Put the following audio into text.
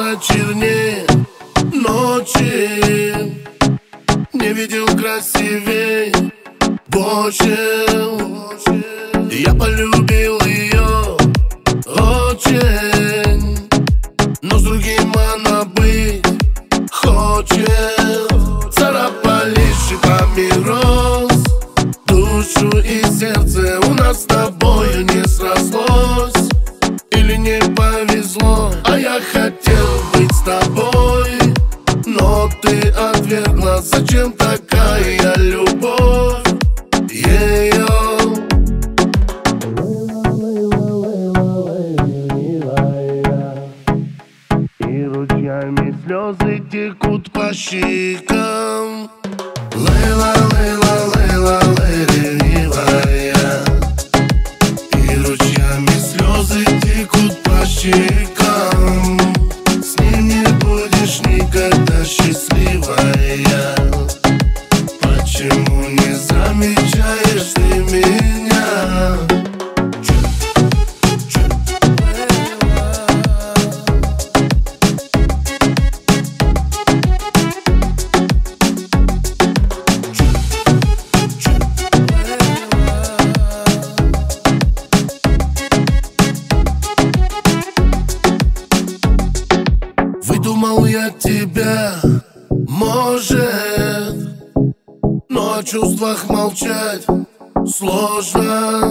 становятся чернее ночи. Не видел красивее больше. Я полюбил ее очень, но с другим она быть хочет. Царапали шипами роз душу и сердце. У нас с тобою не срослось или не повезло. А я хотел быть с тобой, но ты отвергла. Зачем такая любовь? Ее и ручьями слезы текут по щекам. Лейла, Лейла, Лейла, ленивая. И ручьями слезы текут по щекам. С ним не будешь никогда счастливая. Почему не замечаешь ты меня? Выдумал я тебя, может, но о чувствах молчать сложно.